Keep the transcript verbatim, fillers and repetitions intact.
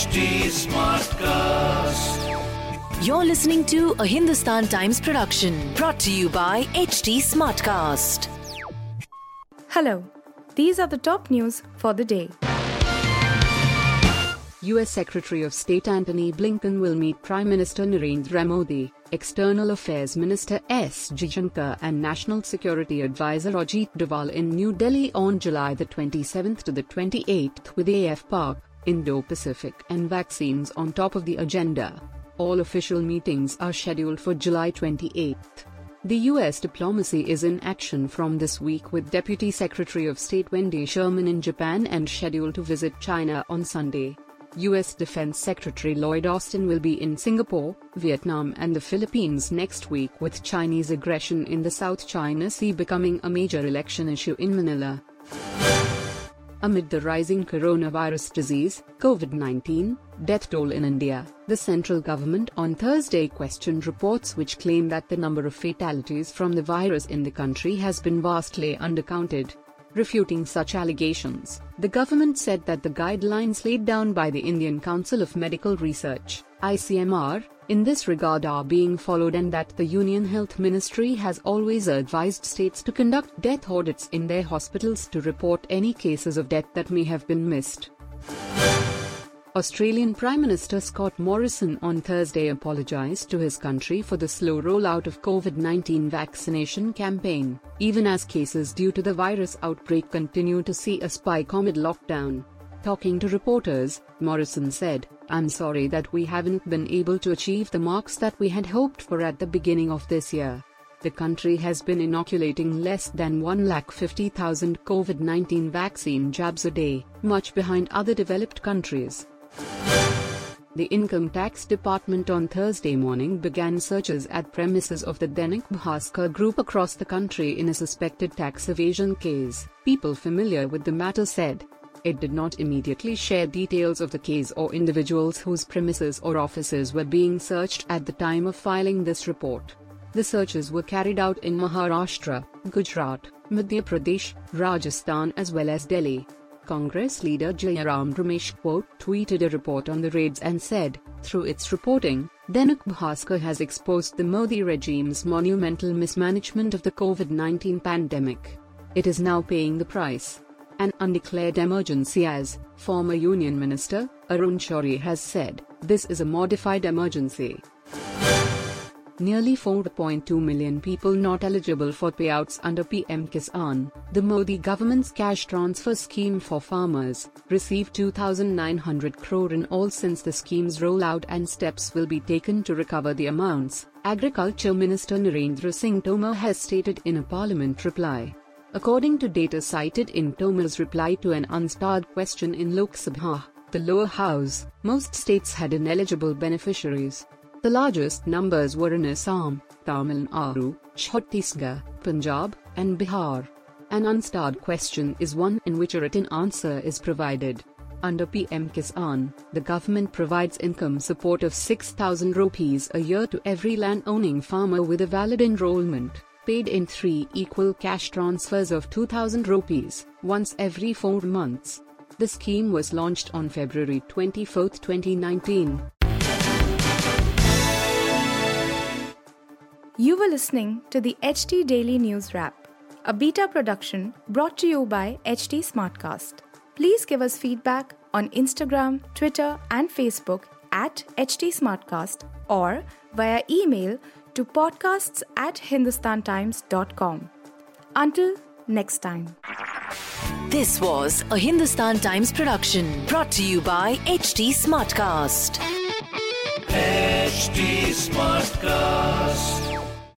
H T Smartcast. You're listening to a Hindustan Times production brought to you by H T Smartcast. Hello, these are the top news for the day. U S Secretary of State Antony Blinken will meet Prime Minister Narendra Modi, External Affairs Minister S. Jaishankar and National Security Advisor Ajit Doval in New Delhi on July the twenty-seventh to the twenty-eighth with A F Park, Indo-Pacific and vaccines on top of the agenda. All official meetings are scheduled for July twenty-eighth. The U S diplomacy is in action from this week with Deputy Secretary of State Wendy Sherman in Japan and scheduled to visit China on Sunday. U S Defense Secretary Lloyd Austin will be in Singapore, Vietnam and the Philippines next week with Chinese aggression in the South China Sea becoming a major election issue in Manila. Amid the rising coronavirus disease, COVID nineteen, death toll in India, the central government on Thursday questioned reports which claim that the number of fatalities from the virus in the country has been vastly undercounted. Refuting such allegations, the government said that the guidelines laid down by the Indian Council of Medical Research, I C M R, in this regard are being followed and that the Union Health Ministry has always advised states to conduct death audits in their hospitals to report any cases of death that may have been missed. Australian Prime Minister Scott Morrison on Thursday apologised to his country for the slow rollout of COVID nineteen vaccination campaign, even as cases due to the virus outbreak continue to see a spike amid lockdown. Talking to reporters, Morrison said, "I'm sorry that we haven't been able to achieve the marks that we had hoped for at the beginning of this year. The country has been inoculating less than one lakh fifty thousand COVID nineteen vaccine jabs a day, much behind other developed countries." The Income Tax Department on Thursday morning began searches at premises of the Dainik Bhaskar Group across the country in a suspected tax evasion case, people familiar with the matter said. It did not immediately share details of the case or individuals whose premises or offices were being searched at the time of filing this report. The searches were carried out in Maharashtra, Gujarat, Madhya Pradesh, Rajasthan as well as Delhi. Congress leader Jairam Ramesh quote tweeted a report on the raids and said, "Through its reporting, Dainik Bhaskar has exposed the Modi regime's monumental mismanagement of the COVID nineteen pandemic. It is now paying the price. An undeclared emergency, as former Union Minister Arun Shourie has said, this is a modified emergency." Nearly four point two million people not eligible for payouts under P M Kisan, the Modi government's cash transfer scheme for farmers, received two thousand nine hundred crore in all since the scheme's rollout, and steps will be taken to recover the amounts, Agriculture Minister Narendra Singh Tomar has stated in a parliament reply. According to data cited in Tomar's reply to an unstarred question in Lok Sabha, the lower house, most states had ineligible beneficiaries. The largest numbers were in Assam, Tamil Nadu, Chhattisgarh, Punjab, and Bihar. An unstarred question is one in which a written answer is provided. Under P M Kisan, the government provides income support of six thousand rupees a year to every land-owning farmer with a valid enrollment, paid in three equal cash transfers of two thousand rupees, once every four months. The scheme was launched on February twenty-fourth, twenty nineteen. You were listening to the H T Daily News Wrap, a beta production brought to you by H T Smartcast. Please give us feedback on Instagram, Twitter and Facebook at H T Smartcast or via email to podcasts at hindustantimes dot com. Until next time. This was a Hindustan Times production brought to you by H T Smartcast. H T Smartcast.